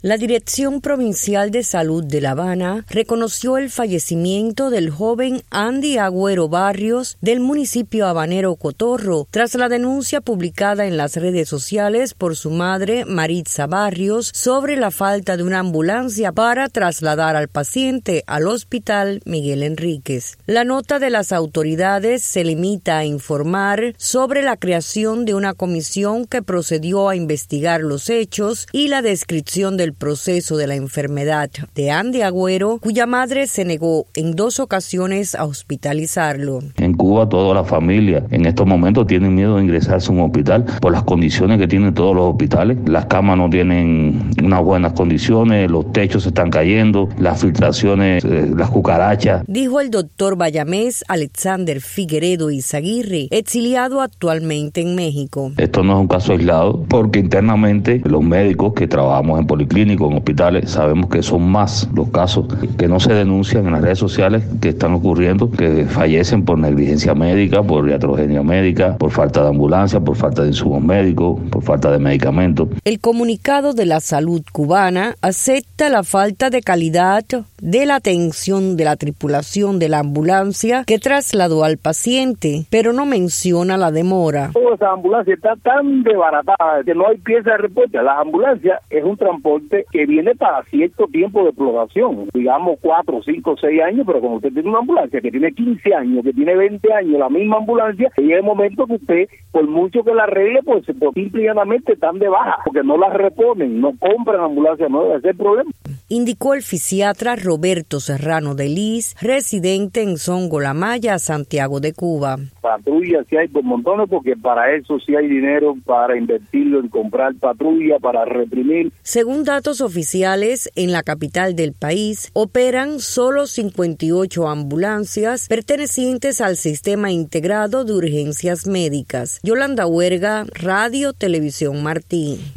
La Dirección Provincial de Salud de La Habana reconoció el fallecimiento del joven Andy Agüero Barrios del municipio habanero Cotorro tras la denuncia publicada en las redes sociales por su madre Maritza Barrios sobre la falta de una ambulancia para trasladar al paciente al Hospital Miguel Enríquez. La nota de las autoridades se limita a informar sobre la creación de una comisión que procedió a investigar los hechos y la descripción del proceso de la enfermedad de Andy Agüero, cuya madre se negó en 2 ocasiones a hospitalizarlo. En Cuba toda la familia en estos momentos tienen miedo de ingresarse a un hospital por las condiciones que tienen todos los hospitales. Las camas no tienen unas buenas condiciones, los techos se están cayendo, las filtraciones, las cucarachas. Dijo el doctor bayamés Alexander Figueredo Izaguirre, exiliado actualmente en México. Esto no es un caso aislado porque internamente los médicos que trabajamos en policlínicas, en hospitales, sabemos que son más los casos que no se denuncian en las redes sociales que están ocurriendo, que fallecen por negligencia médica, por iatrogenia médica, por falta de ambulancia, por falta de insumos médicos, por falta de medicamentos. El comunicado de la salud cubana acepta la falta de calidad de la atención de la tripulación de la ambulancia que trasladó al paciente, pero no menciona la demora. Toda esa ambulancia está tan desbaratada que no hay pieza de repuesto. La ambulancia es un transporte que viene para cierto tiempo de exploración, digamos 4, 5, 6 años, pero cuando usted tiene una ambulancia que tiene 15 años, que tiene 20 años, la misma ambulancia, llega el momento que usted, por mucho que la arregle, pues simple y llanamente están de baja, porque no la reponen, no compran ambulancia nueva, ese es el problema. Indicó el fisiatra Roberto Serrano de Lis, residente en Songo La Maya, Santiago de Cuba. Patrullas sí hay por montones, porque para eso sí hay dinero, para invertirlo en comprar patrulla, para reprimir. Según datos oficiales, en la capital del país operan solo 58 ambulancias pertenecientes al Sistema Integrado de Urgencias Médicas. Yolanda Huerga, Radio Televisión Martí.